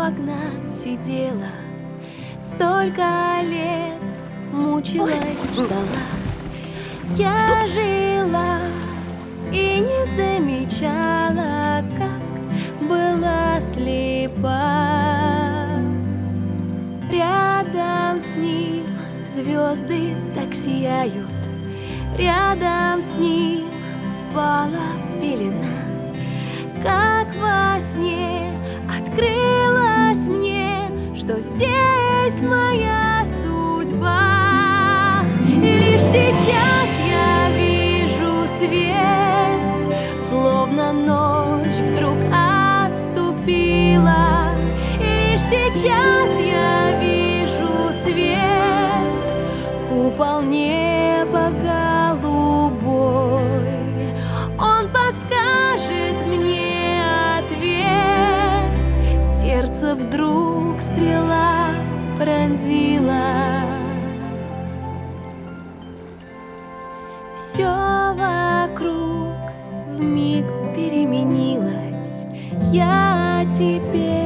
окна сидела, столько лет мучилась, ждала. Я жила и не замечала, как была слепа. Рядом с ним звезды так сияют, рядом с ним спала пелена. Как во сне открылось мне, что здесь моя судьба. Лишь сейчас я вижу свет, словно ночь вдруг отступила. Лишь сейчас я вижу свет, купол неба голубой. Он подскажет мне ответ. Сердце вдруг стрела пронзила. Все вокруг вмиг переменилось. Я теперь